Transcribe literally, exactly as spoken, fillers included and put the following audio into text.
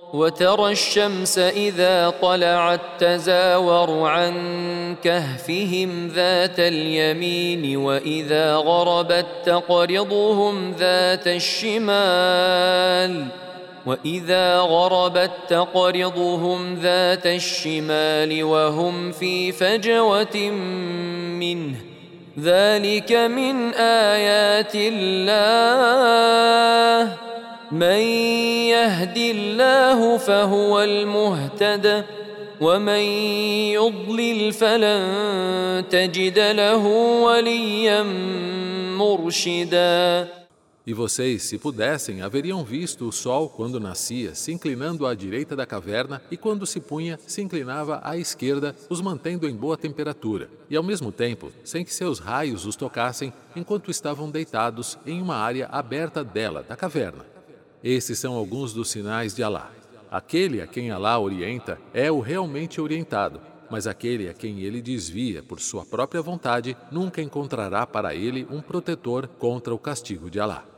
وترى الشمس إذا طلعت تزاور عن كهفهم ذات اليمين وإذا غربت تقرضهم ذات الشمال وإذا غربت تقرضهم ذات الشمال وهم في فجوة منه ذلك من آيات الله من يهد الله فهو المهتد ومن يضلل فلن تجد له وليا مرشدا. E vocês, se pudessem, haveriam visto o sol quando nascia, se inclinando à direita da caverna, e quando se punha, se inclinava à esquerda, os mantendo em boa temperatura, e ao mesmo tempo, sem que seus raios os tocassem, enquanto estavam deitados em uma área aberta dela, da caverna. Esses são alguns dos sinais de Alá. Aquele a quem Alá orienta é o realmente orientado, mas aquele a quem ele desvia por sua própria vontade nunca encontrará para ele um protetor contra o castigo de Alá.